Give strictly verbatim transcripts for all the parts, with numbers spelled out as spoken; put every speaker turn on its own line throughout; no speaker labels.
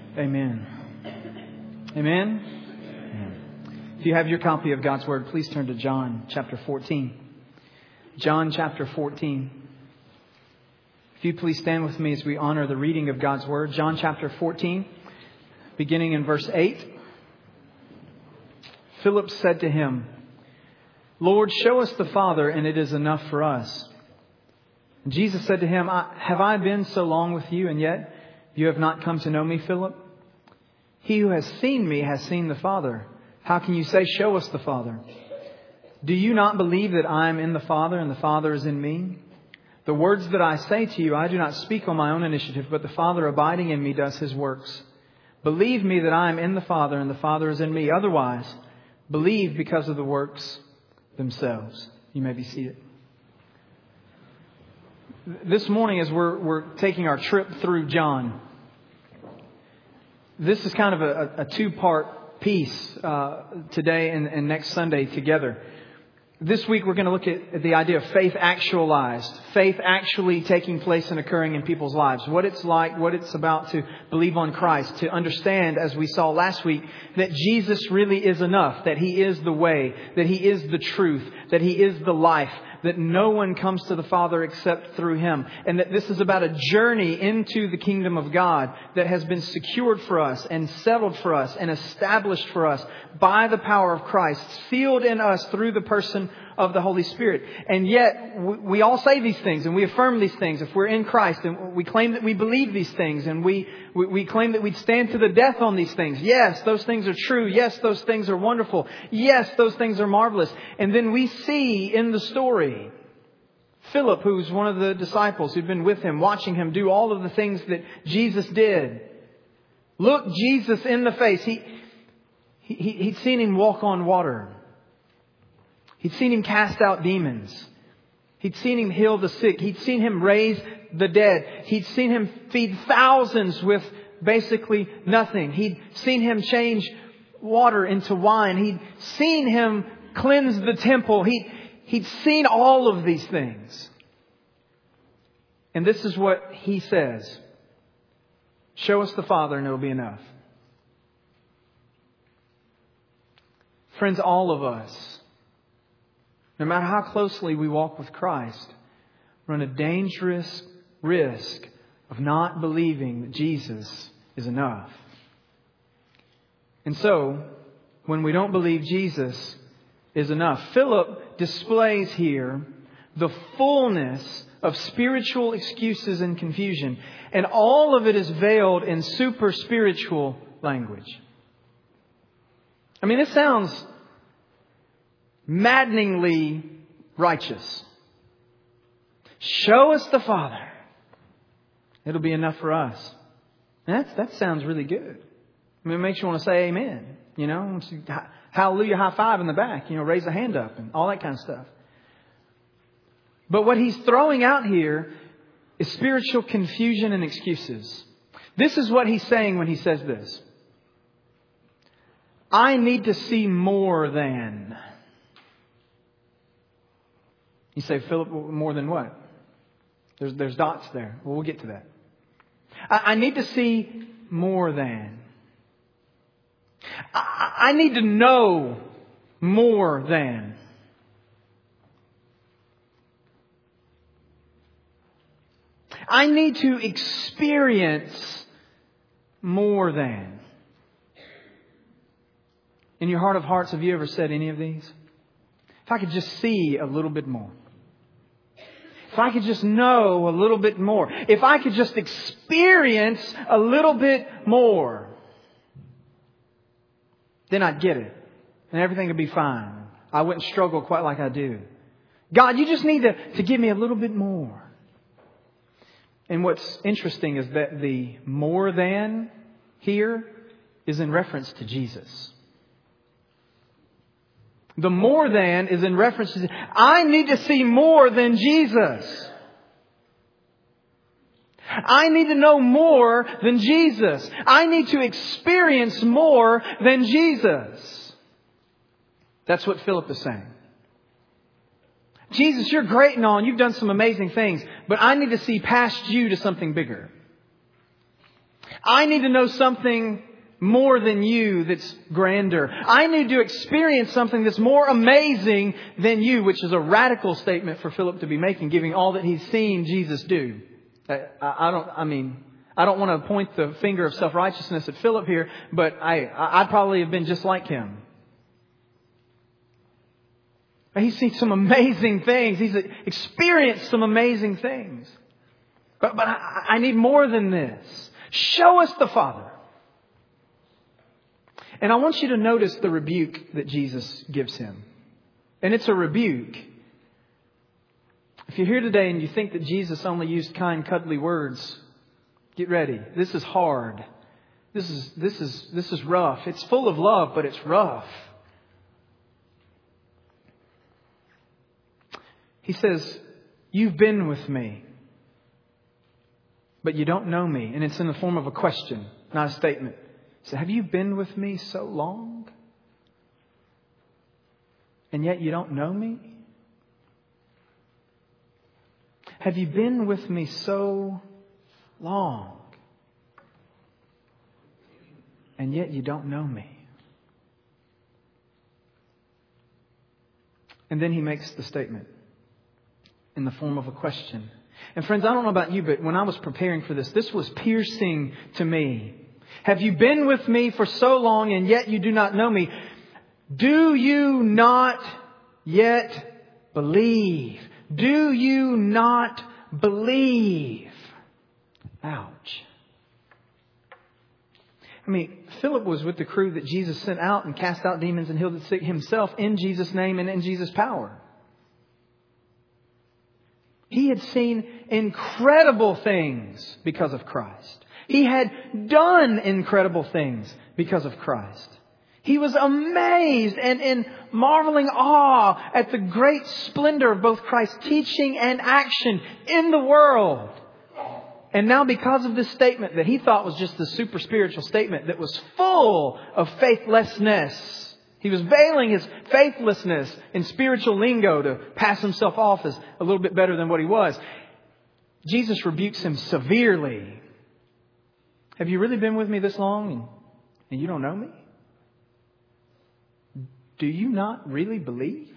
Amen. Amen. Amen. If you have your copy of God's Word, please turn to John chapter fourteen. John chapter fourteen. If you please stand with me as we honor the reading of God's Word. John chapter fourteen, beginning in verse eight. Philip said to him, "Lord, show us the Father, and it is enough for us." And Jesus said to him, "Have I been so long with you, and yet you have not come to know me, Philip? He who has seen me has seen the Father. How can you say, 'Show us the Father'? Do you not believe that I am in the Father and the Father is in me? The words that I say to you, I do not speak on my own initiative, but the Father abiding in me does His works. Believe me that I am in the Father and the Father is in me. Otherwise, believe because of the works themselves." You may be seated. This morning, as we're we're taking our trip through John, this is kind of a, a two-part piece uh, today and, and next Sunday together. This week, we're going to look at, at the idea of faith actualized, faith actually taking place and occurring in people's lives. What it's like, what it's about to believe on Christ, to understand, as we saw last week, that Jesus really is enough, that He is the way, that He is the truth, that He is the life, that no one comes to the Father except through Him. And that this is about a journey into the kingdom of God that has been secured for us and settled for us and established for us by the power of Christ, sealed in us through the person of the Holy Spirit. And yet we all say these things and we affirm these things if we're in Christ, and we claim that we believe these things, and we, we, we claim that we'd stand to the death on these things. Yes, those things are true. Yes, those things are wonderful. Yes, those things are marvelous. And then we see in the story Philip, who's one of the disciples who'd been with Him, watching Him do all of the things that Jesus did, look Jesus in the face. He, he, he'd seen Him walk on water. He'd seen Him cast out demons. He'd seen Him heal the sick. He'd seen Him raise the dead. He'd seen Him feed thousands with basically nothing. He'd seen Him change water into wine. He'd seen Him cleanse the temple. He'd, he'd seen all of these things. And this is what He says: "Show us the Father and it'll be enough." Friends, all of us, no matter how closely we walk with Christ, run a dangerous risk of not believing that Jesus is enough. And so, when we don't believe Jesus is enough, Philip displays here the fullness of spiritual excuses and confusion. And all of it is veiled in super spiritual language. I mean, this sounds maddeningly righteous. Show us the Father. It'll be enough for us. And that's, that sounds really good. I mean, it makes you want to say amen. You know, hallelujah, high five in the back. You know, raise a hand up and all that kind of stuff. But what he's throwing out here is spiritual confusion and excuses. This is what he's saying when he says this: I need to see more than. You say, Philip, more than what? There's, there's dots there. Well, we'll get to that. I, I need to see more than. I, I need to know more than. I need to experience more than. In your heart of hearts, have you ever said any of these? If I could just see a little bit more. If I could just know a little bit more. If I could just experience a little bit more. Then I'd get it. And everything would be fine. I wouldn't struggle quite like I do. God, you just need to, to give me a little bit more. And what's interesting is that the more than here is in reference to Jesus. The more than is in reference to, I need to see more than Jesus. I need to know more than Jesus. I need to experience more than Jesus. That's what Philip is saying. Jesus, you're great and all, and you've done some amazing things, but I need to see past you to something bigger. I need to know something more than you that's grander. I need to experience something that's more amazing than you, which is a radical statement for Philip to be making, giving all that he's seen Jesus do. I, I don't, I mean, I don't want to point the finger of self-righteousness at Philip here, but I, I'd probably have been just like him. He's seen some amazing things. He's experienced some amazing things. But, but I, I need more than this. Show us the Father. And I want you to notice the rebuke that Jesus gives him. And it's a rebuke. If you're here today and you think that Jesus only used kind, cuddly words, get ready. This is hard. This is, this is, this is rough. It's full of love, but it's rough. He says, you've been with me, but you don't know me. And it's in the form of a question, not a statement. He said, have you been with me so long? And yet you don't know me? Have you been with me so long? And yet you don't know me? And then he makes the statement in the form of a question. And friends, I don't know about you, but when I was preparing for this, this was piercing to me. Have you been with me for so long and yet you do not know me? Do you not yet believe? Do you not believe? Ouch. I mean, Philip was with the crew that Jesus sent out and cast out demons and healed the sick himself in Jesus' name and in Jesus' power. He had seen incredible things because of Christ. He had done incredible things because of Christ. He was amazed and in marveling awe at the great splendor of both Christ's teaching and action in the world. And now because of this statement that he thought was just a super spiritual statement that was full of faithlessness, he was veiling his faithlessness in spiritual lingo to pass himself off as a little bit better than what he was. Jesus rebukes him severely. Have you really been with me this long and, and you don't know me? Do you not really believe?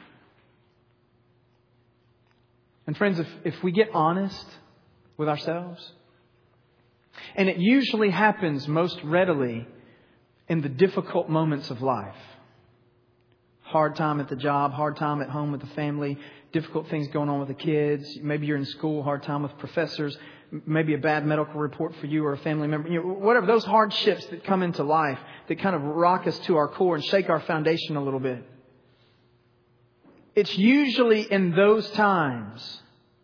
And friends, if, if we get honest with ourselves, and it usually happens most readily in the difficult moments of life. Hard time at the job, hard time at home with the family, difficult things going on with the kids. Maybe you're in school, hard time with professors, maybe a bad medical report for you or a family member. You know, whatever, those hardships that come into life that kind of rock us to our core and shake our foundation a little bit. It's usually in those times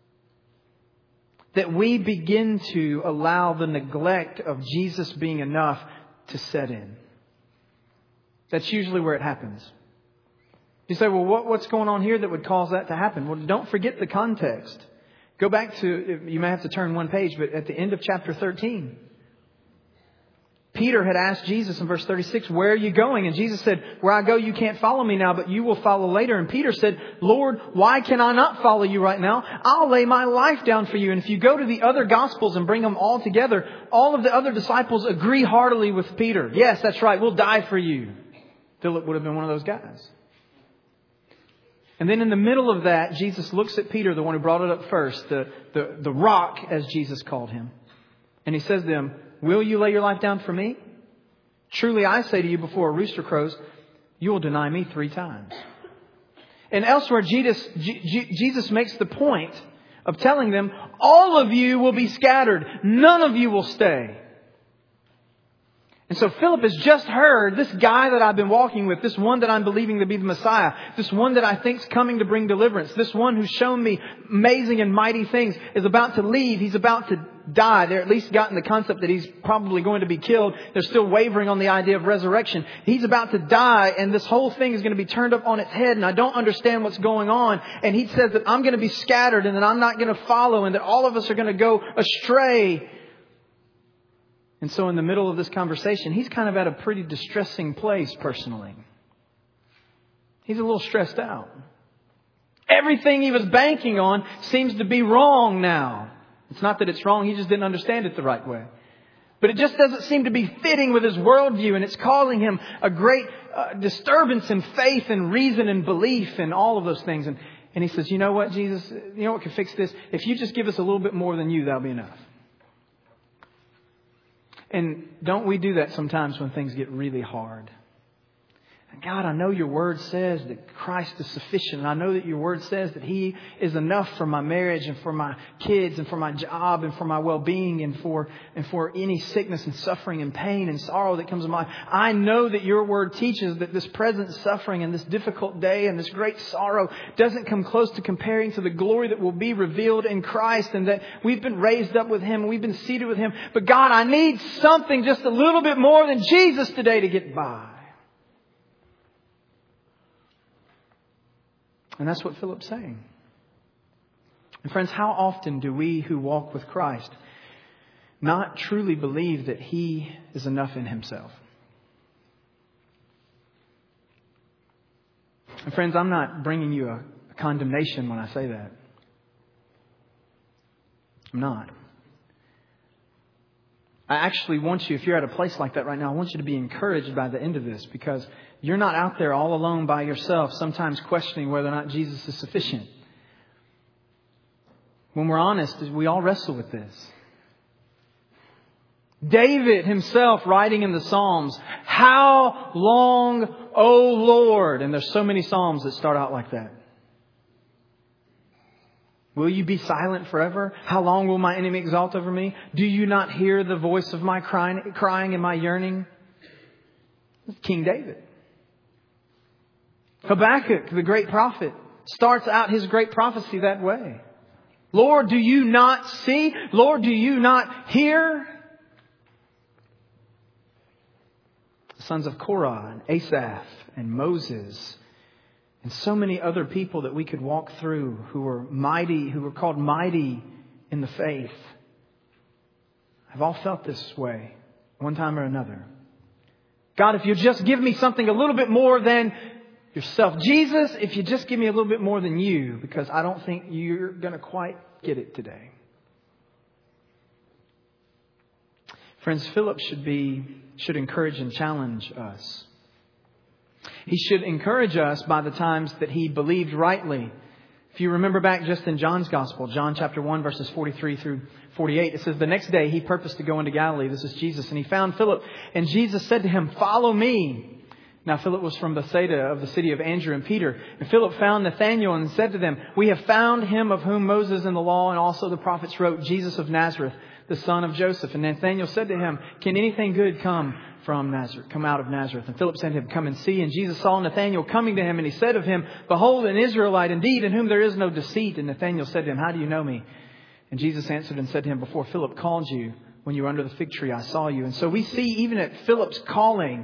that we begin to allow the neglect of Jesus being enough to set in. That's usually where it happens. You say, well, what, what's going on here that would cause that to happen? Well, don't forget the context. Go back to, you may have to turn one page, but at the end of chapter thirteen, Peter had asked Jesus in verse thirty-six, where are you going? And Jesus said, where I go, you can't follow me now, but you will follow later. And Peter said, Lord, why can I not follow you right now? I'll lay my life down for you. And if you go to the other Gospels and bring them all together, all of the other disciples agree heartily with Peter. Yes, that's right. We'll die for you. Philip would have been one of those guys. And then in the middle of that, Jesus looks at Peter, the one who brought it up first, the, the, the rock, as Jesus called him. And he says to him, will you lay your life down for me? Truly, I say to you, before a rooster crows, you will deny me three times. And elsewhere, Jesus, G- Jesus makes the point of telling them, all of you will be scattered. None of you will stay. And so Philip has just heard this guy that I've been walking with, this one that I'm believing to be the Messiah, this one that I think's coming to bring deliverance, this one who's shown me amazing and mighty things, is about to leave. He's about to die. They're at least gotten the concept that he's probably going to be killed. They're still wavering on the idea of resurrection. He's about to die, and this whole thing is going to be turned up on its head, and I don't understand what's going on. And he says that I'm going to be scattered and that I'm not going to follow and that all of us are going to go astray. And so in the middle of this conversation, he's kind of at a pretty distressing place personally. He's a little stressed out. Everything he was banking on seems to be wrong now. It's not that it's wrong. He just didn't understand it the right way. But it just doesn't seem to be fitting with his worldview, and it's causing him a great uh, disturbance in faith and reason and belief and all of those things. And, and he says, you know what, Jesus, you know what can fix this? If you just give us a little bit more than you, that'll be enough. And don't we do that sometimes when things get really hard? God, I know your word says that Christ is sufficient. And I know that your word says that He is enough for my marriage and for my kids and for my job and for my well-being and for, and for any sickness and suffering and pain and sorrow that comes in my life. I know that your word teaches that this present suffering and this difficult day and this great sorrow doesn't come close to comparing to the glory that will be revealed in Christ, and that we've been raised up with Him. We've been seated with Him. But God, I need something just a little bit more than Jesus today to get by. And that's what Philip's saying. And friends, how often do we who walk with Christ not truly believe that He is enough in Himself? And friends, I'm not bringing you a, a condemnation when I say that. I'm not. I actually want you, if you're at a place like that right now, I want you to be encouraged by the end of this, because you're not out there all alone by yourself, sometimes questioning whether or not Jesus is sufficient. When we're honest, we all wrestle with this. David himself, writing in the Psalms, "How long, O Lord?" And there's so many Psalms that start out like that. Will you be silent forever? How long will my enemy exalt over me? Do you not hear the voice of my crying, crying and my yearning? King David. Habakkuk, the great prophet, starts out his great prophecy that way. Lord, do you not see? Lord, do you not hear? The sons of Korah and Asaph and Moses and so many other people that we could walk through who were mighty, who were called mighty in the faith, have all felt this way one time or another. God, if you just give me something a little bit more than yourself. Jesus, if you just give me a little bit more than you, because I don't think you're going to quite get it today. Friends, Philip should be, should encourage and challenge us. He should encourage us by the times that he believed rightly. If you remember back just in John's Gospel, John chapter one, verses forty-three through forty-eight, it says, "The next day he purposed to go into Galilee." This is Jesus. "And he found Philip. And Jesus said to him, 'Follow me.' Now Philip was from Bethsaida, of the city of Andrew and Peter. And Philip found Nathanael and said to them, 'We have found him of whom Moses in the law and also the prophets wrote, Jesus of Nazareth, the son of Joseph.' And Nathanael said to him, 'Can anything good come from Nazareth, come out of Nazareth?' And Philip said to him, 'Come and see.' And Jesus saw Nathanael coming to him, and he said of him, 'Behold, an Israelite indeed, in whom there is no deceit.' And Nathanael said to him, 'How do you know me?' And Jesus answered and said to him, 'Before Philip called you, when you were under the fig tree, I saw you.'" And so we see even at Philip's calling,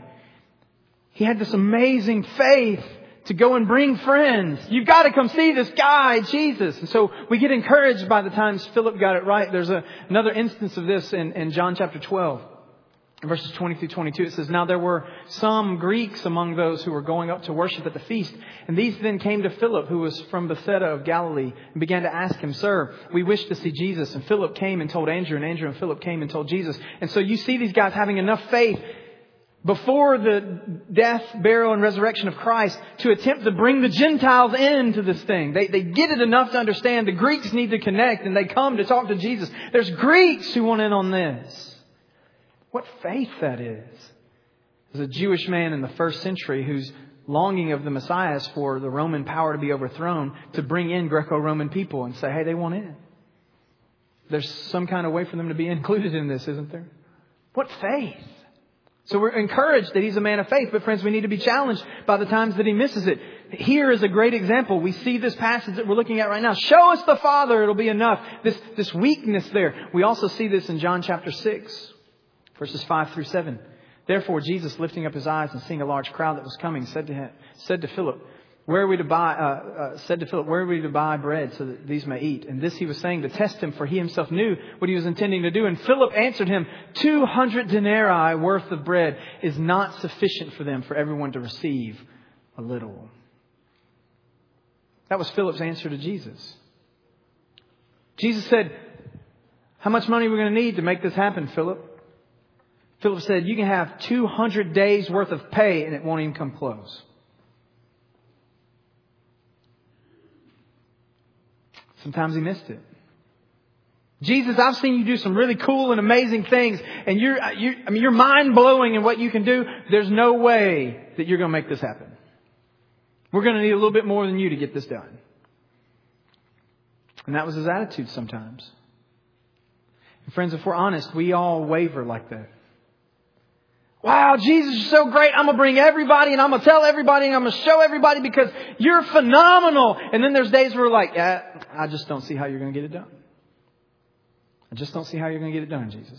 he had this amazing faith to go and bring friends. You've got to come see this guy, Jesus. And so we get encouraged by the times Philip got it right. There's a, another instance of this in, in John chapter twelve. Verses twenty through twenty-two, it says, "Now there were some Greeks among those who were going up to worship at the feast. And these then came to Philip, who was from Bethsaida of Galilee, and began to ask him, 'Sir, we wish to see Jesus.' And Philip came and told Andrew, and Andrew and Philip came and told Jesus." And so you see these guys having enough faith before the death, burial, and resurrection of Christ to attempt to bring the Gentiles into this thing. They, they get it enough to understand the Greeks need to connect, and they come to talk to Jesus. There's Greeks who want in on this. What faith that is. There's a Jewish man in the first century whose longing of the Messiah is for the Roman power to be overthrown, to bring in Greco-Roman people and say, hey, they want in. There's some kind of way for them to be included in this, isn't there? What faith. So we're encouraged that he's a man of faith. But friends, we need to be challenged by the times that he misses it. Here is a great example. We see this passage that we're looking at right now. Show us the Father. It'll be enough. This, this weakness there. We also see this in John chapter six. Verses five through seven. "Therefore, Jesus, lifting up his eyes and seeing a large crowd that was coming, said to him, said to Philip, Where are we to buy, uh, uh, said to Philip, where are we to buy bread so that these may eat? And this he was saying to test him, for he himself knew what he was intending to do. And Philip answered him, two hundred denarii worth of bread is not sufficient for them, for everyone to receive a little." That was Philip's answer to Jesus. Jesus said, "How much money are we going to need to make this happen, Philip?" Philip said, you can have two hundred days worth of pay and it won't even come close. Sometimes he missed it. Jesus, I've seen you do some really cool and amazing things, and you're, you're I mean, you're mind-blowing in what you can do. There's no way that you're going to make this happen. We're going to need a little bit more than you to get this done. And that was his attitude sometimes. And friends, if we're honest, we all waver like that. Wow, Jesus is so great. I'm going to bring everybody and I'm going to tell everybody and I'm going to show everybody because you're phenomenal. And then there's days where we're like, yeah, I just don't see how you're going to get it done. I just don't see how you're going to get it done, Jesus.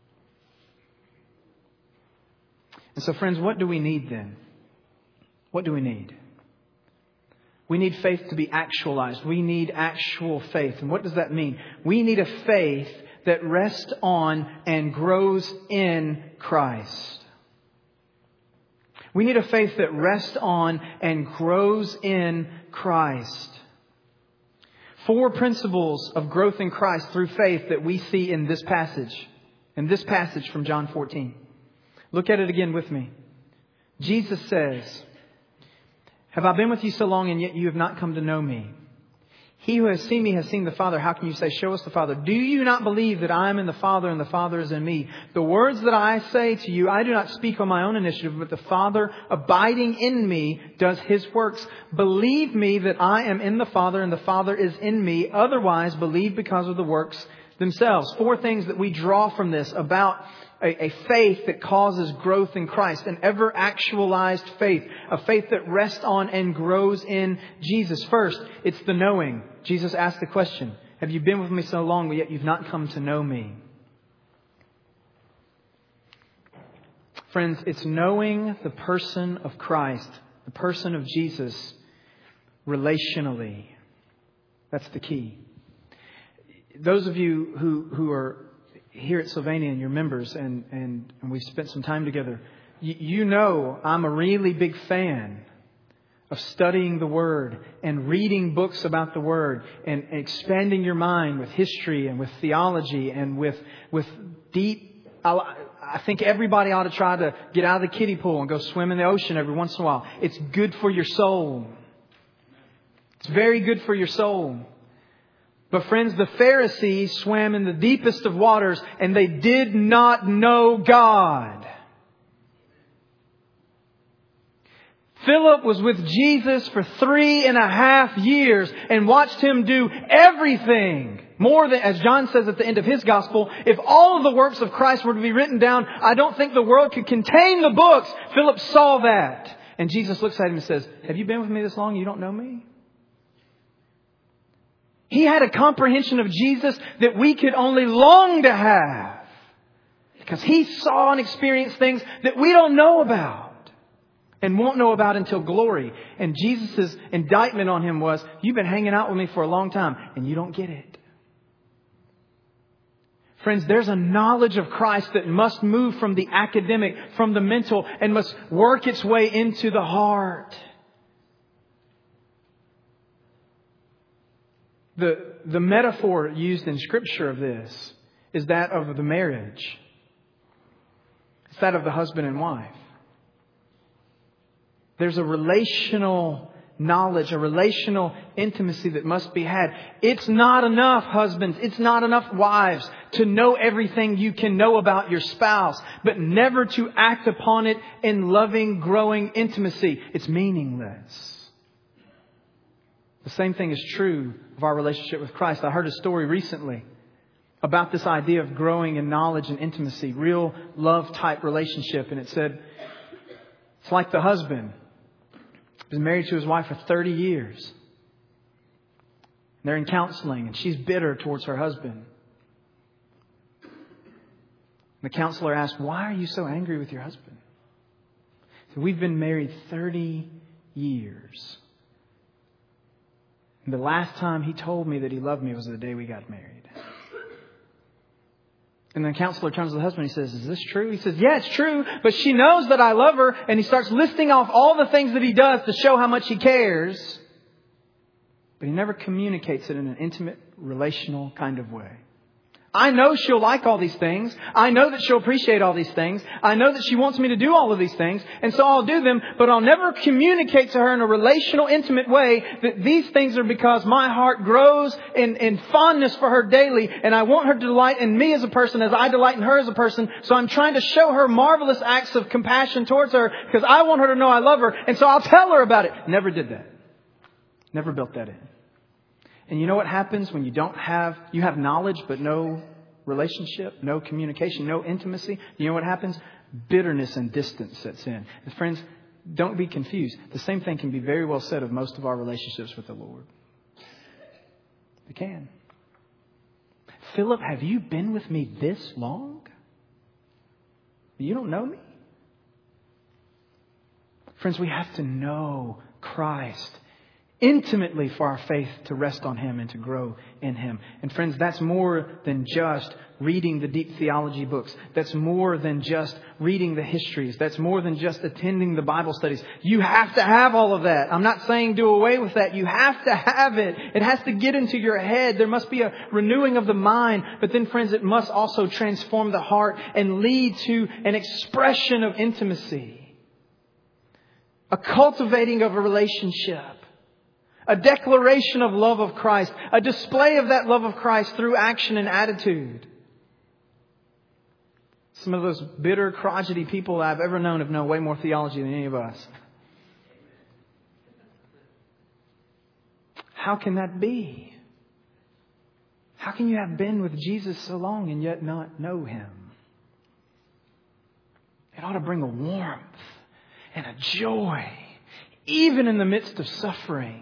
And so, friends, what do we need then? What do we need? We need faith to be actualized. We need actual faith. And what does that mean? We need a faith that rests on and grows in Christ. We need a faith that rests on and grows in Christ. Four principles of growth in Christ through faith that we see in this passage. In this passage from John fourteen. Look at it again with me. Jesus says, have I been with you so long and yet you have not come to know me? He who has seen me has seen the Father. How can you say, show us the Father? Do you not believe that I am in the Father and the Father is in me? The words that I say to you, I do not speak on my own initiative, but the Father abiding in me does His works. Believe me that I am in the Father and the Father is in me. Otherwise, believe because of the works themselves. Four things that we draw from this about A, a faith that causes growth in Christ. An ever actualized faith. A faith that rests on and grows in Jesus. First, it's the knowing. Jesus asked the question, have you been with me so long, but yet you've not come to know me? Friends, it's knowing the person of Christ, the person of Jesus, relationally. That's the key. Those of you who, who are here at Sylvania and your members, and, and, and we've spent some time together, you, you know I'm a really big fan of studying the Word and reading books about the Word and expanding your mind with history and with theology and with with deep... I think everybody ought to try to get out of the kiddie pool and go swim in the ocean every once in a while. It's good for your soul. It's very good for your soul. But friends, the Pharisees swam in the deepest of waters and they did not know God. Philip was with Jesus for three and a half years and watched Him do everything. More than, as John says at the end of his gospel, if all of the works of Christ were to be written down, I don't think the world could contain the books. Philip saw that. And Jesus looks at him and says, have you been with me this long? You don't know me? He had a comprehension of Jesus that we could only long to have. Because He saw and experienced things that we don't know about. And won't know about until glory. And Jesus' indictment on Him was, you've been hanging out with me for a long time and you don't get it. Friends, there's a knowledge of Christ that must move from the academic, from the mental, and must work its way into the heart. The, the metaphor used in Scripture of this is that of the marriage. It's that of the husband and wife. There's a relational knowledge, a relational intimacy that must be had. It's not enough, husbands. It's not enough, wives, to know everything you can know about your spouse, but never to act upon it in loving, growing intimacy. It's meaningless. The same thing is true of our relationship with Christ. I heard a story recently about this idea of growing in knowledge and intimacy, real love type relationship. And it said, it's like the husband been married to his wife for thirty years. They're in counseling and she's bitter towards her husband. The counselor asked, why are you so angry with your husband? So we've been married thirty years. And the last time he told me that he loved me was the day we got married. And the counselor turns to the husband and he says, is this true? He says, yeah, it's true. But she knows that I love her. And he starts listing off all the things that he does to show how much he cares. But he never communicates it in an intimate, relational kind of way. I know she'll like all these things. I know that she'll appreciate all these things. I know that she wants me to do all of these things. And so I'll do them, but I'll never communicate to her in a relational, intimate way that these things are because my heart grows in, in fondness for her daily. And I want her to delight in me as a person as I delight in her as a person. So I'm trying to show her marvelous acts of compassion towards her because I want her to know I love her. And so I'll tell her about it. Never did that. Never built that in. And you know what happens when you don't have, you have knowledge but no relationship, no communication, no intimacy? You know what happens? Bitterness and distance sets in. And friends, don't be confused. The same thing can be very well said of most of our relationships with the Lord. It can. Philip, have you been with me this long? You don't know me? Friends, we have to know Christ intimately for our faith to rest on Him and to grow in Him. And friends, that's more than just reading the deep theology books. That's more than just reading the histories. That's more than just attending the Bible studies. You have to have all of that. I'm not saying do away with that. You have to have it. It has to get into your head. There must be a renewing of the mind. But then, friends, it must also transform the heart and lead to an expression of intimacy. A cultivating of a relationship. A declaration of love of Christ. A display of that love of Christ through action and attitude. Some of those bitter, crotchety people I've ever known have known way more theology than any of us. How can that be? How can you have been with Jesus so long and yet not know Him? It ought to bring a warmth and a joy, even in the midst of suffering.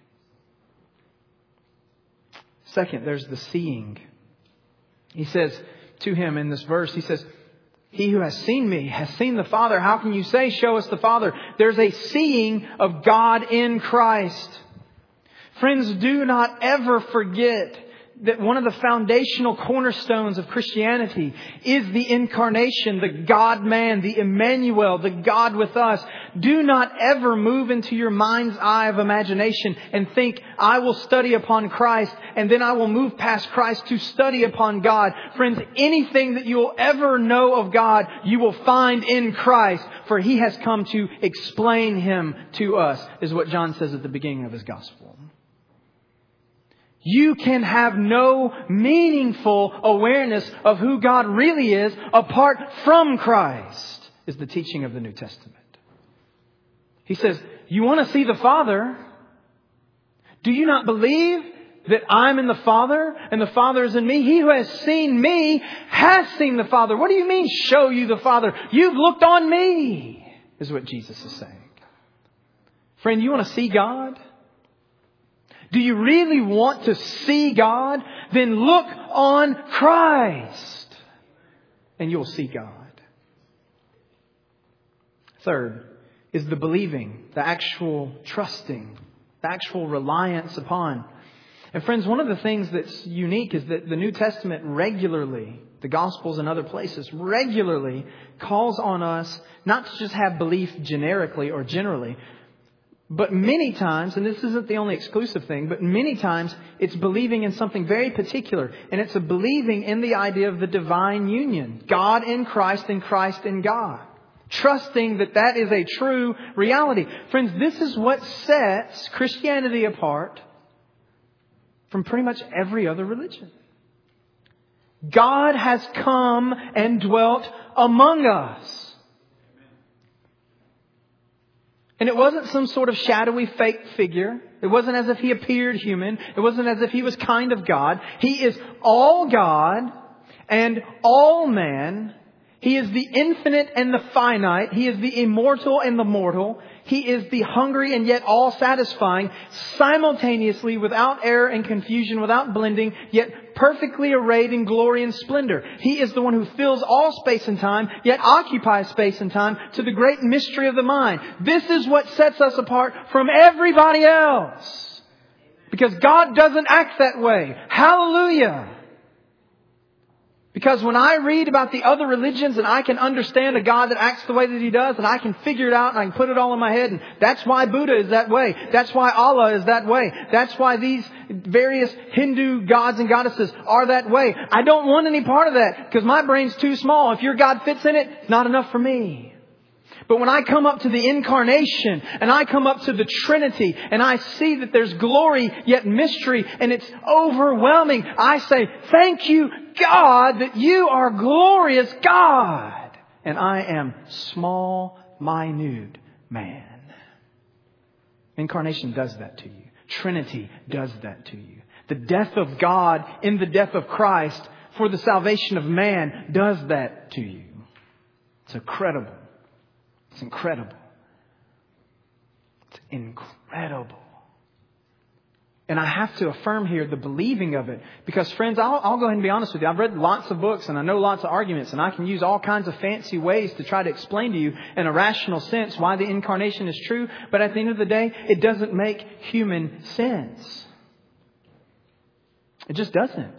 Second, there's the seeing. He says to him in this verse, he says, he who has seen me has seen the Father. How can you say, show us the Father? There's a seeing of God in Christ. Friends, do not ever forget that one of the foundational cornerstones of Christianity is the incarnation, the God-man, the Emmanuel, the God with us. Do not ever move into your mind's eye of imagination and think, I will study upon Christ and then I will move past Christ to study upon God. Friends, anything that you will ever know of God, you will find in Christ, for He has come to explain Him to us, is what John says at the beginning of his gospel. You can have no meaningful awareness of who God really is apart from Christ, is the teaching of the New Testament. He says, you want to see the Father? Do you not believe that I'm in the Father and the Father is in me? He who has seen me has seen the Father. What do you mean, show you the Father? You've looked on me, is what Jesus is saying. Friend, you want to see God? Do you really want to see God? Then look on Christ and you'll see God. Third is the believing, the actual trusting, the actual reliance upon. And friends, one of the things that's unique is that the New Testament regularly, the Gospels and other places, regularly calls on us not to just have belief generically or generally, but many times, and this isn't the only exclusive thing, but many times it's believing in something very particular. And it's a believing in the idea of the divine union. God in Christ and Christ in God. Trusting that that is a true reality. Friends, this is what sets Christianity apart from pretty much every other religion. God has come and dwelt among us. And it wasn't some sort of shadowy fake figure. It wasn't as if He appeared human. It wasn't as if He was kind of God. He is all God and all man. He is the infinite and the finite. He is the immortal and the mortal. He is the hungry and yet all satisfying, simultaneously, without error and confusion, without blending, yet perfectly arrayed in glory and splendor. He is the one who fills all space and time, yet occupies space and time to the great mystery of the mind. This is what sets us apart from everybody else. Because God doesn't act that way. Hallelujah. Because when I read about the other religions and I can understand a God that acts the way that He does, and I can figure it out and I can put it all in my head, and that's why Buddha is that way. That's why Allah is that way. That's why these various Hindu gods and goddesses are that way. I don't want any part of that because my brain's too small. If your God fits in it, it's not enough for me. But when I come up to the incarnation and I come up to the Trinity and I see that there's glory yet mystery and it's overwhelming, I say, thank you, God, that you are glorious God. And I am small, minute man. Incarnation does that to you. Trinity does that to you. The death of God in the death of Christ for the salvation of man does that to you. It's incredible. It's incredible. It's incredible. And I have to affirm here the believing of it. Because friends, I'll, I'll go ahead and be honest with you. I've read lots of books and I know lots of arguments. And I can use all kinds of fancy ways to try to explain to you in a rational sense why the incarnation is true. But at the end of the day, it doesn't make human sense. It just doesn't.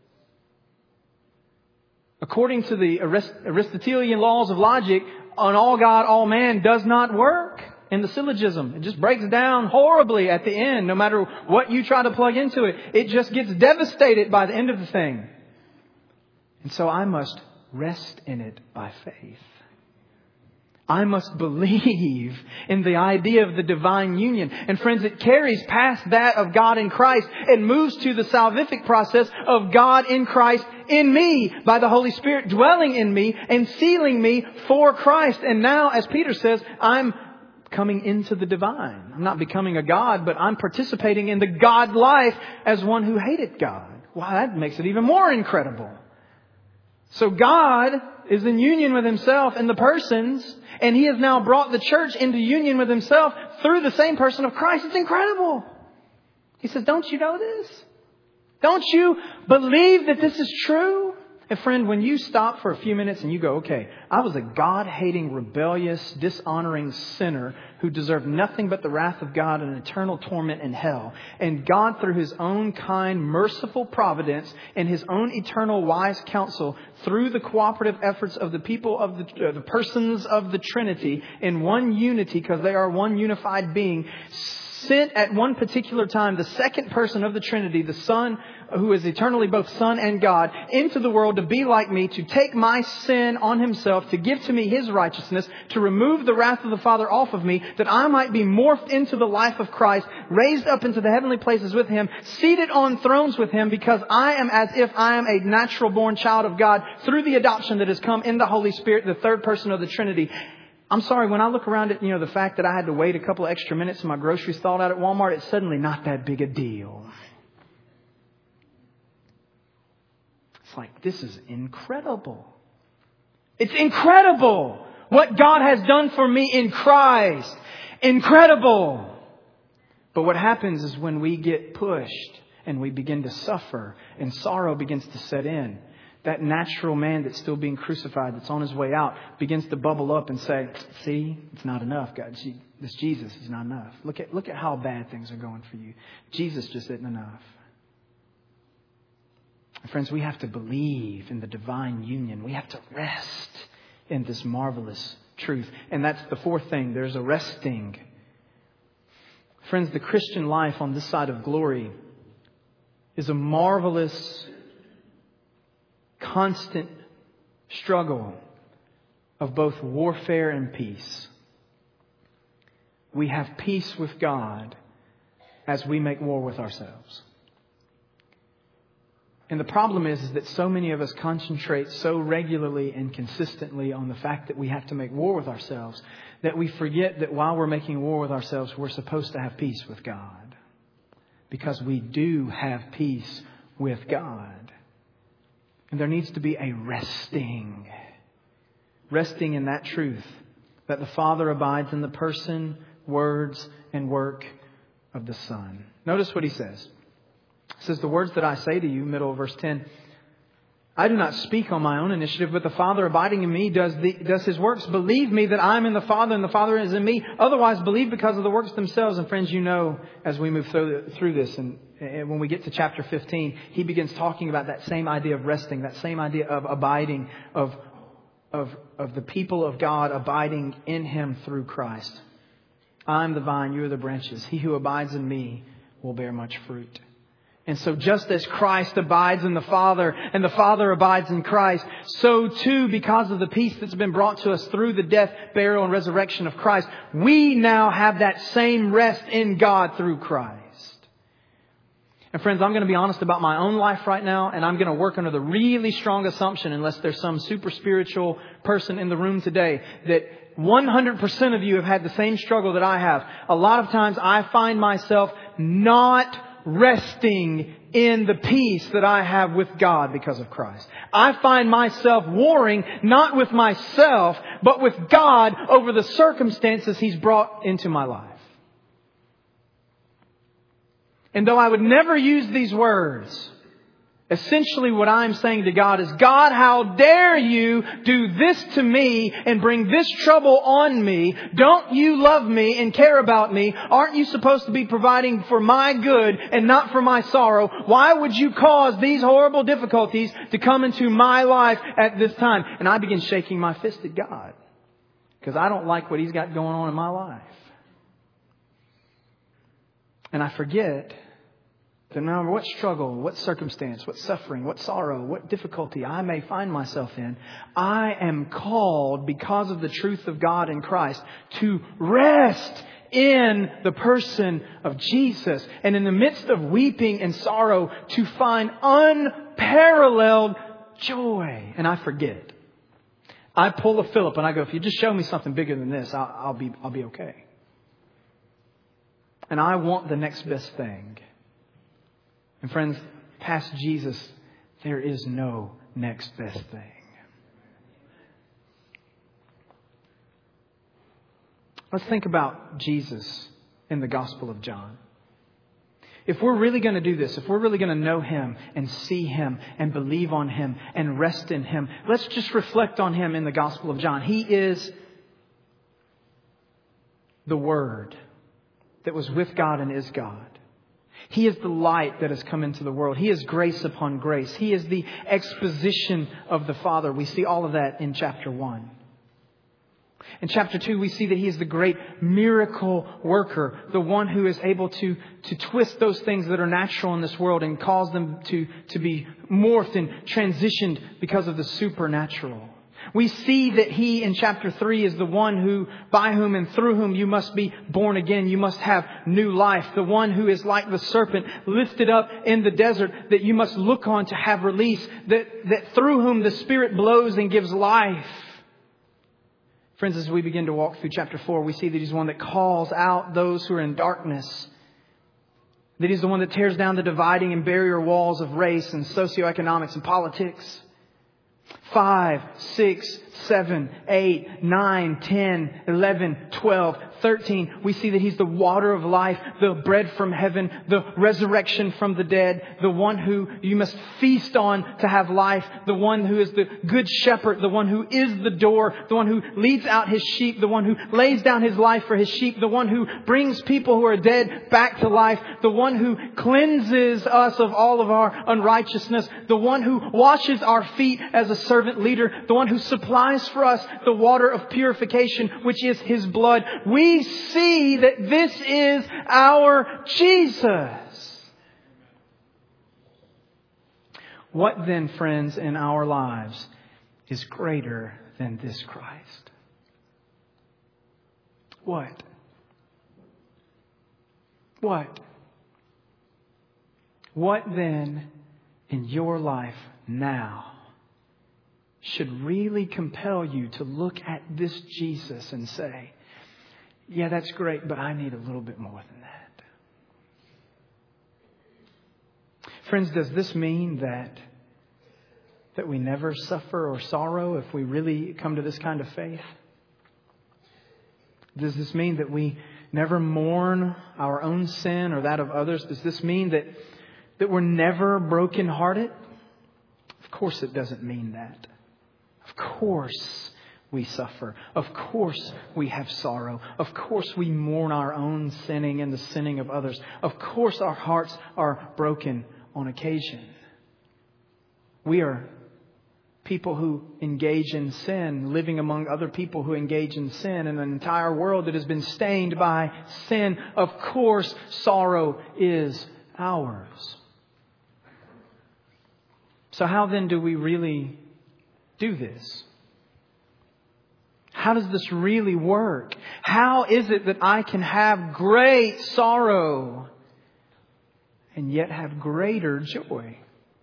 According to the Arist- Aristotelian laws of logic, an all God, all man does not work in the syllogism. It just breaks down horribly at the end. No matter what you try to plug into it, it just gets devastated by the end of the thing. And so I must rest in it by faith. I must believe in the idea of the divine union. And friends, it carries past that of God in Christ and moves to the salvific process of God in Christ in me by the Holy Spirit dwelling in me and sealing me for Christ. And now, as Peter says, I'm coming into the divine. I'm not becoming a God, but I'm participating in the God life as one who hated God. Wow, that makes it even more incredible. So God is in union with Himself in the persons, and He has now brought the church into union with Himself through the same person of Christ. It's incredible. He says, don't you know this? Don't you believe that this is true? And friend, when you stop for a few minutes and you go, okay, I was a God-hating, rebellious, dishonoring sinner who deserved nothing but the wrath of God and eternal torment in hell. And God, through His own kind, merciful providence and His own eternal wise counsel, through the cooperative efforts of the people of the, uh, the persons of the Trinity in one unity, because they are one unified being, sent at one particular time the second person of the Trinity, the Son, who is eternally both Son and God, into the world to be like me, to take my sin on Himself, to give to me His righteousness, to remove the wrath of the Father off of me, that I might be morphed into the life of Christ, raised up into the heavenly places with Him, seated on thrones with Him, because I am as if I am a natural born child of God through the adoption that has come in the Holy Spirit, the third person of the Trinity. I'm sorry, when I look around at, you know, the fact that I had to wait a couple of extra minutes and my groceries thawed out at Walmart, it's suddenly not that big a deal. It's like, this is incredible. It's incredible what God has done for me in Christ. Incredible. But what happens is when we get pushed and we begin to suffer and sorrow begins to set in, that natural man that's still being crucified, that's on his way out, begins to bubble up and say, see, it's not enough, God. This Jesus is not enough. Look at, look at how bad things are going for you. Jesus just isn't enough. Friends, we have to believe in the divine union. We have to rest in this marvelous truth. And that's the fourth thing. There's a resting. Friends, the Christian life on this side of glory is a marvelous, constant struggle of both warfare and peace. We have peace with God as we make war with ourselves. And the problem is, is that so many of us concentrate so regularly and consistently on the fact that we have to make war with ourselves that we forget that while we're making war with ourselves, we're supposed to have peace with God. Because we do have peace with God. And there needs to be a resting. Resting in that truth that the Father abides in the person, words, and work of the Son. Notice what He says. It says, the words that I say to you, middle of verse ten, I do not speak on my own initiative, but the Father abiding in me does the, does His works. Believe me that I am in the Father and the Father is in me. Otherwise, believe because of the works themselves. And friends, you know, as we move through, through this, and, and when we get to chapter fifteen, he begins talking about that same idea of resting, that same idea of abiding, of, of, of the people of God abiding in Him through Christ. I am the vine, you are the branches. He who abides in me will bear much fruit. And so just as Christ abides in the Father and the Father abides in Christ, so too, because of the peace that's been brought to us through the death, burial, and resurrection of Christ, we now have that same rest in God through Christ. And friends, I'm going to be honest about my own life right now, and I'm going to work under the really strong assumption, unless there's some super spiritual person in the room today, that one hundred percent of you have had the same struggle that I have. A lot of times I find myself not resting in the peace that I have with God because of Christ. I find myself warring not with myself, but with God over the circumstances He's brought into my life. And though I would never use these words, essentially what I'm saying to God is, God, how dare you do this to me and bring this trouble on me? Don't you love me and care about me? Aren't you supposed to be providing for my good and not for my sorrow? Why would you cause these horrible difficulties to come into my life at this time? And I begin shaking my fist at God because I don't like what He's got going on in my life. And I forget that no matter what struggle, what circumstance, what suffering, what sorrow, what difficulty I may find myself in, I am called, because of the truth of God in Christ, to rest in the person of Jesus. And in the midst of weeping and sorrow, to find unparalleled joy. And I forget. I pull a Philip and I go, if you just show me something bigger than this, I'll, I'll be, I'll be okay. And I want the next best thing. And friends, past Jesus, there is no next best thing. Let's think about Jesus in the Gospel of John. If we're really going to do this, if we're really going to know Him and see Him and believe on Him and rest in Him, let's just reflect on Him in the Gospel of John. He is the Word that was with God and is God. He is the light that has come into the world. He is grace upon grace. He is the exposition of the Father. We see all of that in chapter one. In chapter two, we see that He is the great miracle worker, the one who is able to, to twist those things that are natural in this world and cause them to, to be morphed and transitioned because of the supernatural. We see that He in chapter three is the one who, by whom and through whom you must be born again. You must have new life. The one who is like the serpent lifted up in the desert that you must look on to have release. That, that through whom the Spirit blows and gives life. Friends, as we begin to walk through chapter four, we see that He's one that calls out those who are in darkness. That He's the one that tears down the dividing and barrier walls of race and socioeconomics and politics. Five, six, seven, eight, nine, ten, eleven, twelve, thirteen. We see that He's the water of life, the bread from heaven, the resurrection from the dead, the one who you must feast on to have life, the one who is the good shepherd, the one who is the door, the one who leads out His sheep, the one who lays down His life for His sheep, the one who brings people who are dead back to life, the one who cleanses us of all of our unrighteousness, the one who washes our feet as a servant leader, the one who supplies for us the water of purification, which is His blood. We see that this is our Jesus. What then, friends, in our lives is greater than this Christ? What? What? What then in your life now should really compel you to look at this Jesus and say, yeah, that's great, but I need a little bit more than that. Friends, does this mean that that we never suffer or sorrow if we really come to this kind of faith? Does this mean that we never mourn our own sin or that of others? Does this mean that, that we're never brokenhearted? Of Of course it doesn't mean that. Of course we suffer. Of course we have sorrow. Of course we mourn our own sinning and the sinning of others. Of course our hearts are broken on occasion. We are people who engage in sin, living among other people who engage in sin, in an entire world that has been stained by sin. Of course, sorrow is ours. So how then do we really do this? How does this really work? How is it that I can have great sorrow and yet have greater joy?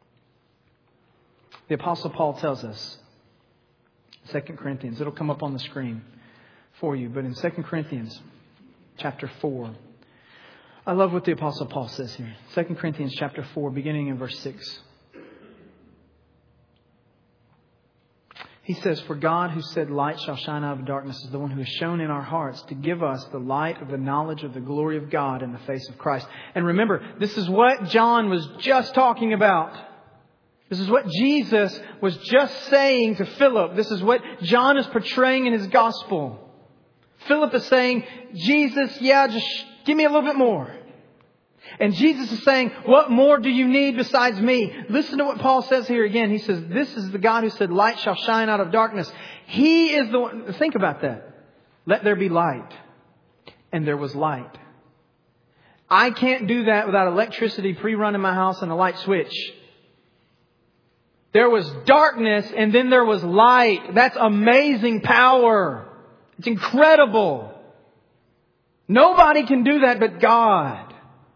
The Apostle Paul tells us, Second Corinthians, it'll come up on the screen for you, but in Second Corinthians chapter four, I love what the Apostle Paul says here. Second Corinthians chapter four, beginning in verse six. He says, "For God who said light shall shine out of darkness is the one who has shone in our hearts to give us the light of the knowledge of the glory of God in the face of Christ." And remember, this is what John was just talking about. This is what Jesus was just saying to Philip. This is what John is portraying in his gospel. Philip is saying, Jesus, yeah, just give me a little bit more. And Jesus is saying, what more do you need besides me? Listen to what Paul says here again. He says, this is the God who said, light shall shine out of darkness. He is the one. Think about that. Let there be light. And there was light. I can't do that without electricity pre-run in my house and a light switch. There was darkness and then there was light. That's amazing power. It's incredible. Nobody can do that but God.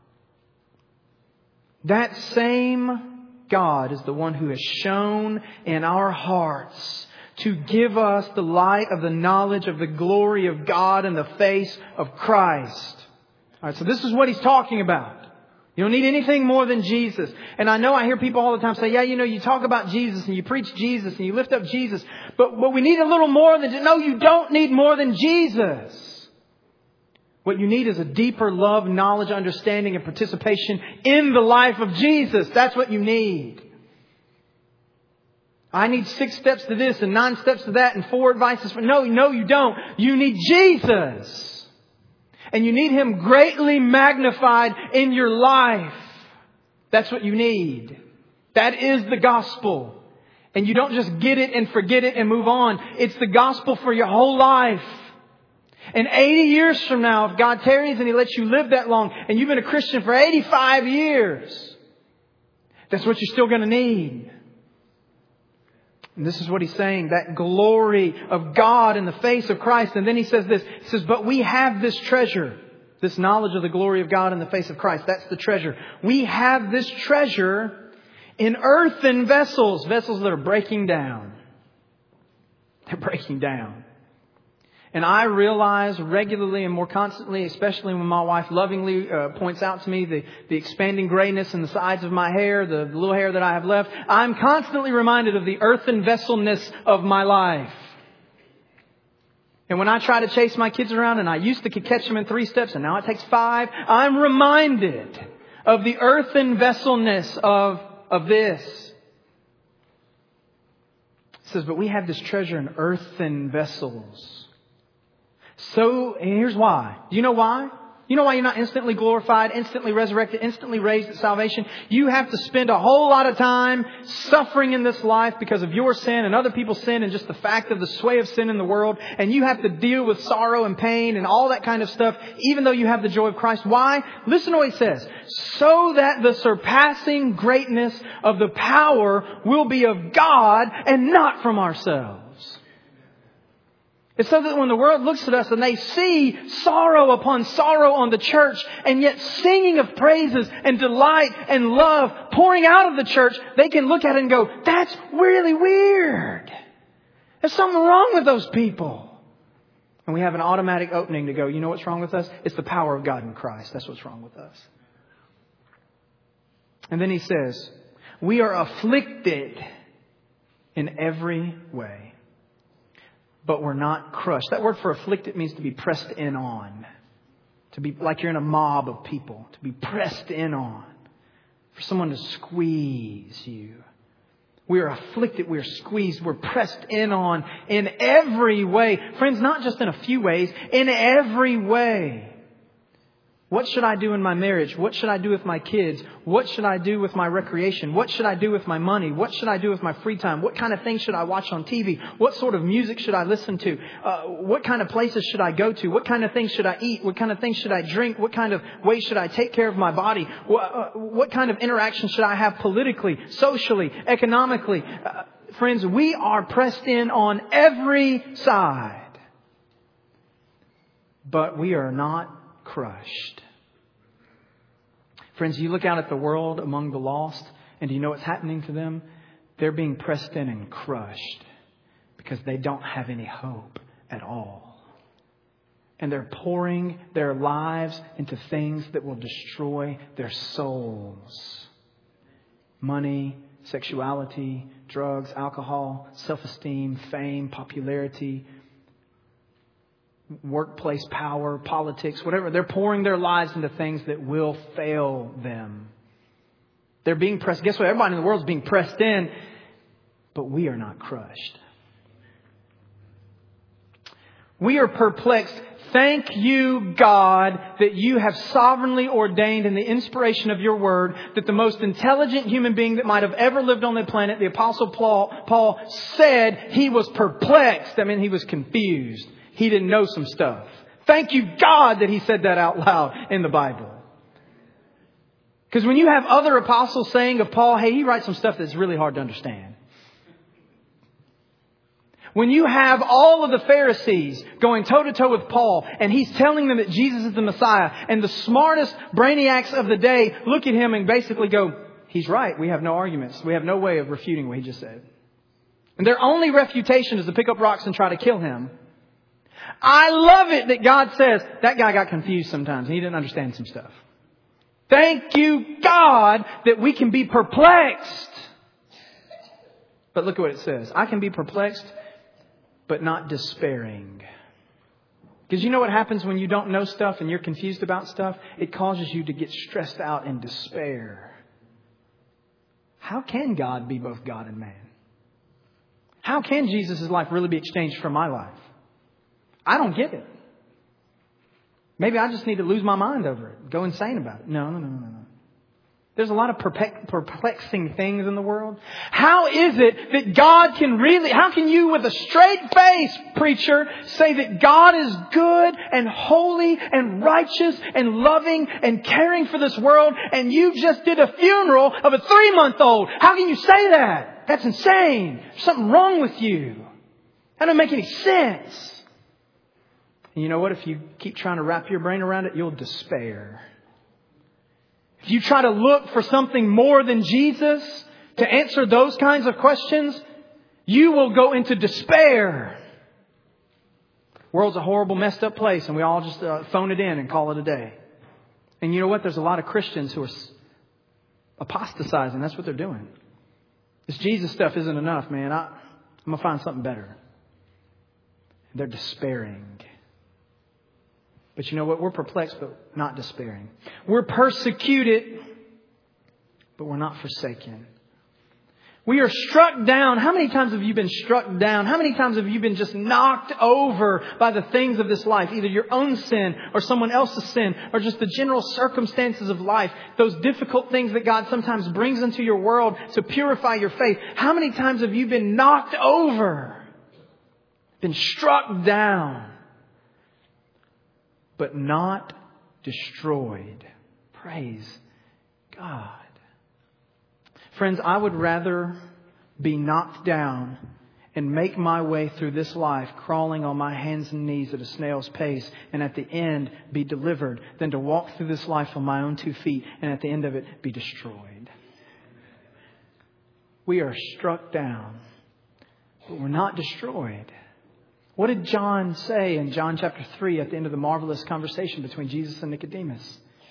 That same God is the one who has shone in our hearts to give us the light of the knowledge of the glory of God in the face of Christ. All right, so this is what he's talking about. You don't need anything more than Jesus. And I know I hear people all the time say, yeah, you know, you talk about Jesus and you preach Jesus and you lift up Jesus. But, but we need a little more than... No, you don't need more than Jesus. What you need is a deeper love, knowledge, understanding, and participation in the life of Jesus. That's what you need. I need six steps to this and nine steps to that and four advices for... No, no, you don't. You need Jesus. And you need Him greatly magnified in your life. That's what you need. That is the gospel. And you don't just get it and forget it and move on. It's the gospel for your whole life. And eighty years from now, if God tarries and He lets you live that long, and you've been a Christian for eighty-five years, that's what you're still going to need. And this is what he's saying, that glory of God in the face of Christ. And then he says this, he says, but we have this treasure, this knowledge of the glory of God in the face of Christ. That's the treasure. We have this treasure in earthen vessels, vessels that are breaking down. They're breaking down. And I realize regularly and more constantly, especially when my wife lovingly uh, points out to me the, the expanding grayness in the sides of my hair, the, the little hair that I have left, I'm constantly reminded of the earthen vesselness of my life. And when I try to chase my kids around, and I used to catch them in three steps, and now it takes five, I'm reminded of the earthen vesselness of, of this. It says, but we have this treasure in earthen vessels. So here's why. Do you know why? You know why you're not instantly glorified, instantly resurrected, instantly raised at salvation? You have to spend a whole lot of time suffering in this life because of your sin and other people's sin and just the fact of the sway of sin in the world. And you have to deal with sorrow and pain and all that kind of stuff, even though you have the joy of Christ. Why? Listen to what he says. So that the surpassing greatness of the power will be of God and not from ourselves. It's so that when the world looks at us and they see sorrow upon sorrow on the church, and yet singing of praises and delight and love pouring out of the church, they can look at it and go, that's really weird. There's something wrong with those people. And we have an automatic opening to go, you know what's wrong with us? It's the power of God in Christ. That's what's wrong with us. And then he says, we are afflicted in every way, but we're not crushed. That word for afflicted means to be pressed in on. To be like you're in a mob of people. To be pressed in on. For someone to squeeze you. We are afflicted. We are squeezed. We're pressed in on in every way. Friends, not just in a few ways, in every way. What should I do in my marriage? What should I do with my kids? What should I do with my recreation? What should I do with my money? What should I do with my free time? What kind of things should I watch on T V? What sort of music should I listen to? Uh, what kind of places should I go to? What kind of things should I eat? What kind of things should I drink? What kind of ways should I take care of my body? What, uh, what kind of interaction should I have politically, socially, economically? Uh, friends, we are pressed in on every side. But we are not crushed. Friends, you look out at the world among the lost, and do you know what's happening to them? They're being pressed in and crushed because they don't have any hope at all. And they're pouring their lives into things that will destroy their souls. Money, sexuality, drugs, alcohol, self-esteem, fame, popularity, workplace power, politics, whatever. They're pouring their lives into things that will fail them. They're being pressed. Guess what? Everybody in the world is being pressed in, but we are not crushed. We are perplexed. Thank you, God, that you have sovereignly ordained in the inspiration of your word that the most intelligent human being that might have ever lived on the planet, the Apostle Paul, Paul said he was perplexed. I mean, he was confused. He didn't know some stuff. Thank you, God, that he said that out loud in the Bible. Because when you have other apostles saying of Paul, hey, he writes some stuff that's really hard to understand. When you have all of the Pharisees going toe-to-toe with Paul and he's telling them that Jesus is the Messiah, and the smartest brainiacs of the day look at him and basically go, he's right. We have no arguments. We have no way of refuting what he just said. And their only refutation is to pick up rocks and try to kill him. I love it that God says that guy got confused sometimes. He didn't understand some stuff. Thank you, God, that we can be perplexed. But look at what it says. I can be perplexed, but not despairing. Because you know what happens when you don't know stuff and you're confused about stuff? It causes you to get stressed out and despair. How can God be both God and man? How can Jesus' life really be exchanged for my life? I don't get it. Maybe I just need to lose my mind over it. Go insane about it. No, no, no, no, no. There's a lot of perplexing things in the world. How is it that God can really, how can you with a straight face, preacher, say that God is good and holy and righteous and loving and caring for this world, and you just did a funeral of a three-month-old? How can you say that? That's insane. There's something wrong with you. That doesn't make any sense. And you know what? If you keep trying to wrap your brain around it, you'll despair. If you try to look for something more than Jesus to answer those kinds of questions, you will go into despair. The world's a horrible, messed up place, and we all just uh, phone it in and call it a day. And you know what? There's a lot of Christians who are apostatizing. That's what they're doing. This Jesus stuff isn't enough, man. I, I'm going to find something better. They're despairing. But you know what? We're perplexed, but not despairing. We're persecuted, but we're not forsaken. We are struck down. How many times have you been struck down? How many times have you been just knocked over by the things of this life? Either your own sin or someone else's sin or just the general circumstances of life. Those difficult things that God sometimes brings into your world to purify your faith. How many times have you been knocked over? Been struck down? But not destroyed. Praise God. Friends, I would rather be knocked down and make my way through this life crawling on my hands and knees at a snail's pace and at the end be delivered than to walk through this life on my own two feet and at the end of it be destroyed. We are struck down, but we're not destroyed. What did John say in John chapter three at the end of the marvelous conversation between Jesus and Nicodemus?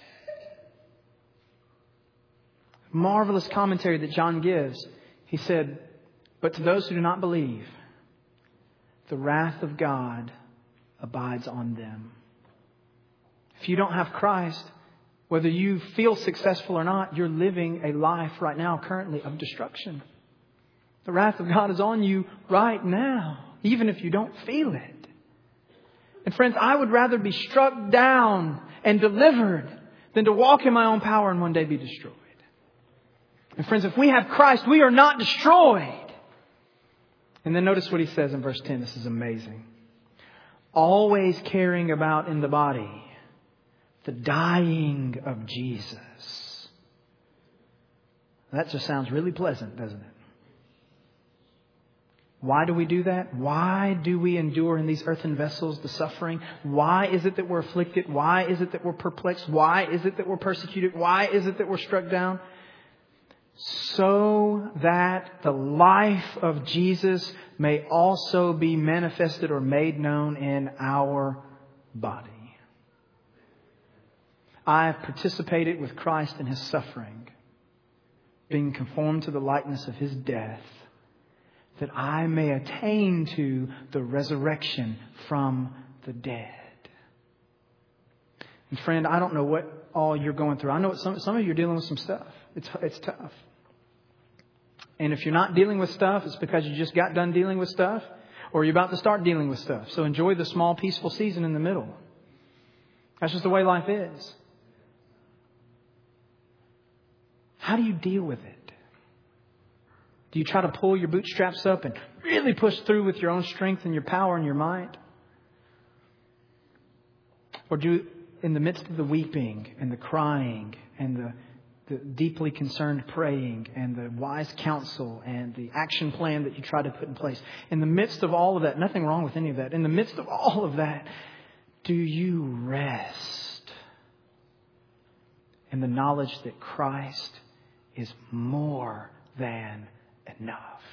Marvelous commentary that John gives. He said, but to those who do not believe, the wrath of God abides on them. If you don't have Christ, whether you feel successful or not, you're living a life right now currently of destruction. The wrath of God is on you right now, even if you don't feel it. And friends, I would rather be struck down and delivered than to walk in my own power and one day be destroyed. And friends, if we have Christ, we are not destroyed. And then notice what he says in verse ten. This is amazing. Always carrying about in the body the dying of Jesus. That just sounds really pleasant, doesn't it? Why do we do that? Why do we endure in these earthen vessels the suffering? Why is it that we're afflicted? Why is it that we're perplexed? Why is it that we're persecuted? Why is it that we're struck down? So that the life of Jesus may also be manifested or made known in our body. I have participated with Christ in His suffering, being conformed to the likeness of His death, that I may attain to the resurrection from the dead. And friend, I don't know what all you're going through. I know some, some of you are dealing with some stuff. It's, it's tough. And if you're not dealing with stuff, it's because you just got done dealing with stuff, or you're about to start dealing with stuff. So enjoy the small, peaceful season in the middle. That's just the way life is. How do you deal with it? Do you try to pull your bootstraps up and really push through with your own strength and your power and your might? Or do you, in the midst of the weeping and the crying and the, the deeply concerned praying and the wise counsel and the action plan that you try to put in place, in the midst of all of that, nothing wrong with any of that, in the midst of all of that, do you rest in the knowledge that Christ is more than enough?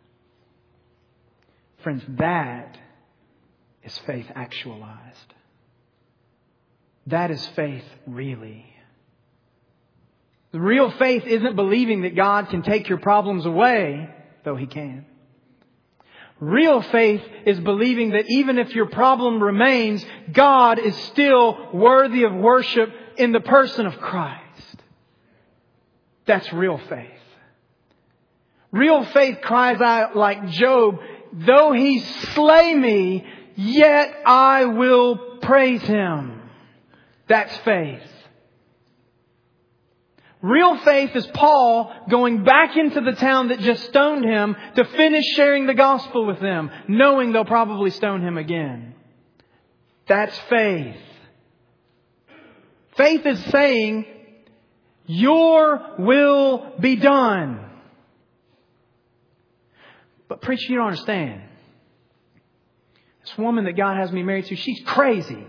Friends, that is faith actualized. That is faith really. The real faith isn't believing that God can take your problems away, though He can. Real faith is believing that even if your problem remains, God is still worthy of worship in the person of Christ. That's real faith. Real faith cries out like Job, though He slay me, yet I will praise Him. That's faith. Real faith is Paul going back into the town that just stoned him to finish sharing the gospel with them, knowing they'll probably stone him again. That's faith. Faith is saying, your will be done. But preacher, you don't understand. This woman that God has me married to, she's crazy.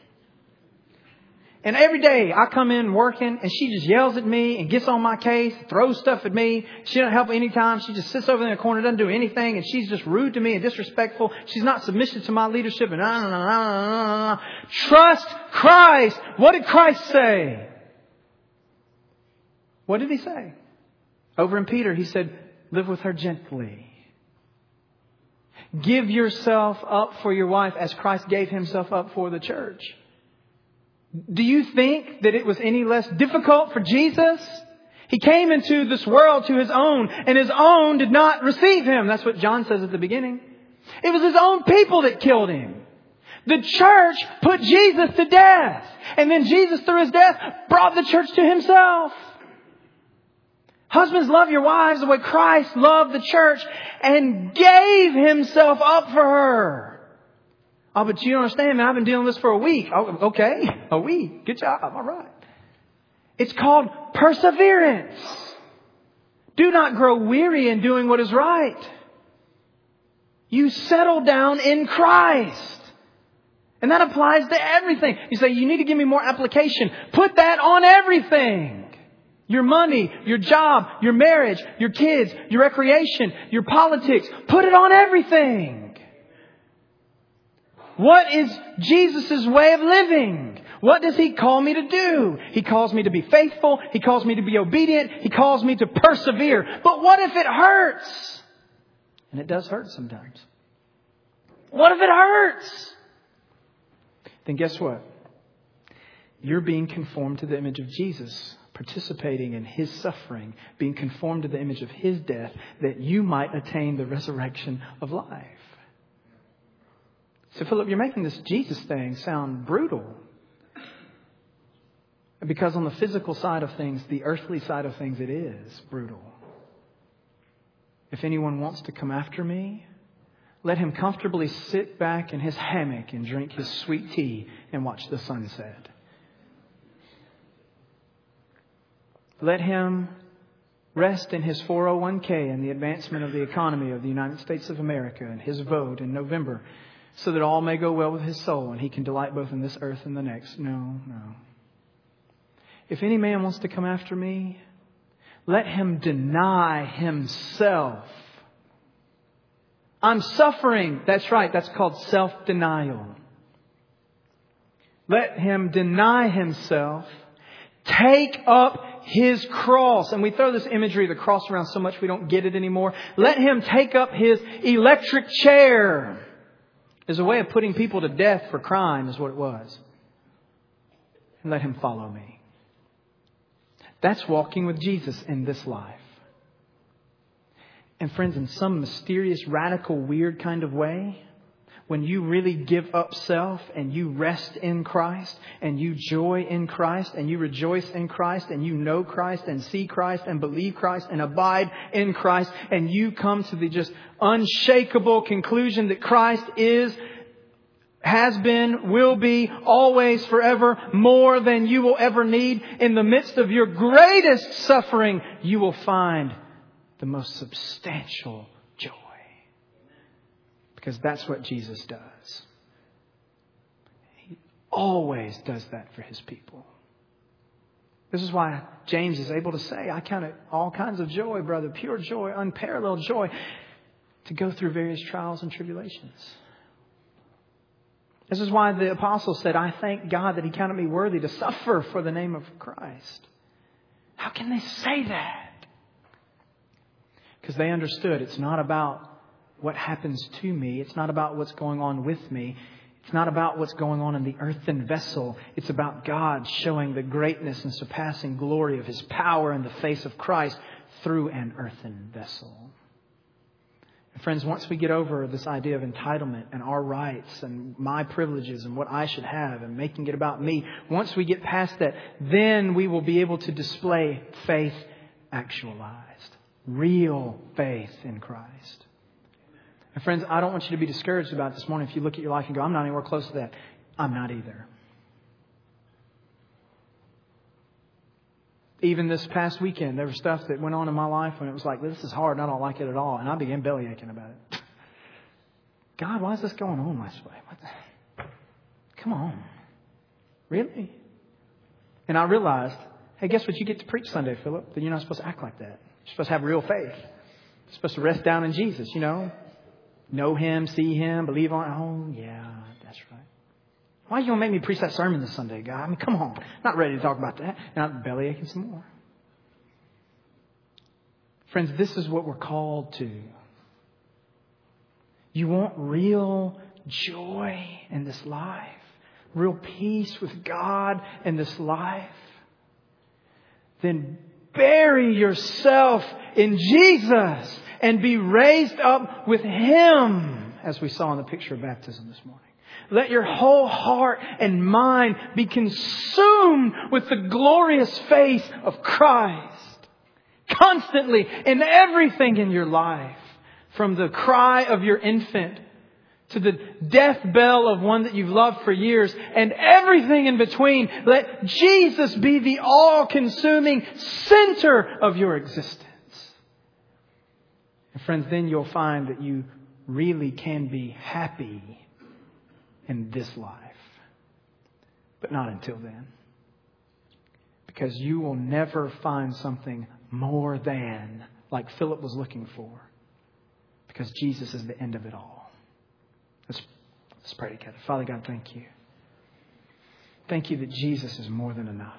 And every day I come in working and she just yells at me and gets on my case, throws stuff at me. She doesn't help any time. She just sits over there in the corner, doesn't do anything. And she's just rude to me and disrespectful. She's not submissive to my leadership. And nah, nah, nah, nah, nah. Trust Christ. What did Christ say? What did He say? Over in Peter, He said, live with her gently. Give yourself up for your wife as Christ gave Himself up for the church. Do you think that it was any less difficult for Jesus? He came into this world to His own, and His own did not receive Him. That's what John says at the beginning. It was His own people that killed Him. The church put Jesus to death. And then Jesus, through His death, brought the church to Himself. Husbands, love your wives the way Christ loved the church and gave Himself up for her. Oh, but you don't understand, man. I've been dealing with this for a week. Oh, okay. A week. Good job. All right. It's called perseverance. Do not grow weary in doing what is right. You settle down in Christ. And that applies to everything. You say, you need to give me more application. Put that on everything. Your money, your job, your marriage, your kids, your recreation, your politics. Put it on everything. What is Jesus' way of living? What does He call me to do? He calls me to be faithful. He calls me to be obedient. He calls me to persevere. But what if it hurts? And it does hurt sometimes. What if it hurts? Then guess what? You're being conformed to the image of Jesus, participating in His suffering, being conformed to the image of His death, that you might attain the resurrection of life. So, Philip, you're making this Jesus thing sound brutal. Because on the physical side of things, the earthly side of things, it is brutal. If anyone wants to come after me, let him comfortably sit back in his hammock and drink his sweet tea and watch the sunset. Let him rest in his four oh one k and the advancement of the economy of the United States of America and his vote in November, so that all may go well with his soul and he can delight both in this earth and the next. No, no. If any man wants to come after me, let him deny himself. I'm suffering. That's right. That's called self-denial. Let him deny himself, take up his cross. And we throw this imagery of the cross around so much we don't get it anymore. Let him take up his electric chair. As a way of putting people to death for crime is what it was. And let him follow me. That's walking with Jesus in this life. And friends, in some mysterious, radical, weird kind of way, when you really give up self and you rest in Christ and you joy in Christ and you rejoice in Christ and you know Christ and see Christ and believe Christ and abide in Christ, and you come to the just unshakable conclusion that Christ is, has been, will be, always, forever, more than you will ever need. In the midst of your greatest suffering, you will find the most substantial joy. Because that's what Jesus does. He always does that for His people. This is why James is able to say, I count it all kinds of joy, brother, pure joy, unparalleled joy, to go through various trials and tribulations. This is why the apostle said, I thank God that He counted me worthy to suffer for the name of Christ. How can they say that? Because they understood it's not about what happens to me. It's not about what's going on with me. It's not about what's going on in the earthen vessel. It's about God showing the greatness and surpassing glory of His power in the face of Christ through an earthen vessel. And friends, once we get over this idea of entitlement and our rights and my privileges and what I should have and making it about me, once we get past that, then we will be able to display faith actualized. Real faith in Christ. And friends, I don't want you to be discouraged about this morning if you look at your life and go, I'm not anywhere close to that. I'm not either. Even this past weekend, there was stuff that went on in my life when it was like, this is hard and I don't like it at all. And I began belly aching about it. God, why is this going on this way? What the? Come on. Really? And I realized, hey, guess what you get to preach Sunday, Philip? That you're not supposed to act like that. You're supposed to have real faith. You're supposed to rest down in Jesus, you know. Know Him, see Him, believe on Him. Oh, yeah, that's right. Why are you going to make me preach that sermon this Sunday, God? I mean, come on. Not ready to talk about that. And I'm belly aching some more. Friends, this is what we're called to. You want real joy in this life? Real peace with God in this life? Then bury yourself in Jesus and be raised up with Him, as we saw in the picture of baptism this morning. Let your whole heart and mind be consumed with the glorious face of Christ. Constantly in everything in your life. From the cry of your infant to the death bell of one that you've loved for years and everything in between. Let Jesus be the all-consuming center of your existence. And friends, then you'll find that you really can be happy in this life. But not until then. Because you will never find something more than like Philip was looking for. Because Jesus is the end of it all. Let's, let's pray together. Father God, thank you. Thank you that Jesus is more than enough.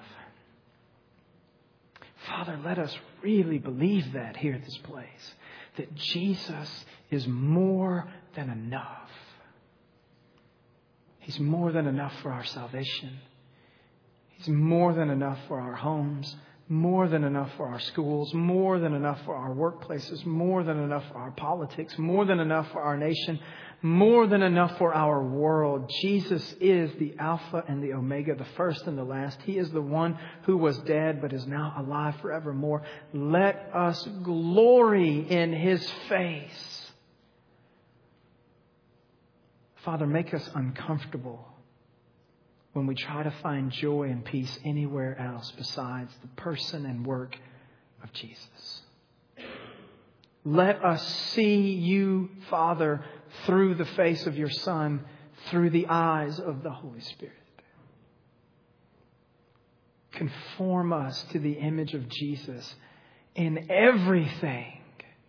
Father, let us really believe that here at this place. That Jesus is more than enough. He's more than enough for our salvation. He's more than enough for our homes, more than enough for our schools, more than enough for our workplaces, more than enough for our politics, more than enough for our nation, more than enough for our world. Jesus is the Alpha and the Omega, the first and the last. He is the one who was dead but is now alive forevermore. Let us glory in His face. Father, make us uncomfortable when we try to find joy and peace anywhere else besides the person and work of Jesus. Let us see You, Father, through the face of Your Son, through the eyes of the Holy Spirit. Conform us to the image of Jesus in everything.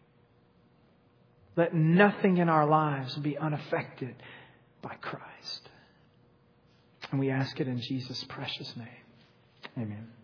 Let nothing in our lives be unaffected by Christ. And we ask it in Jesus' precious name. Amen.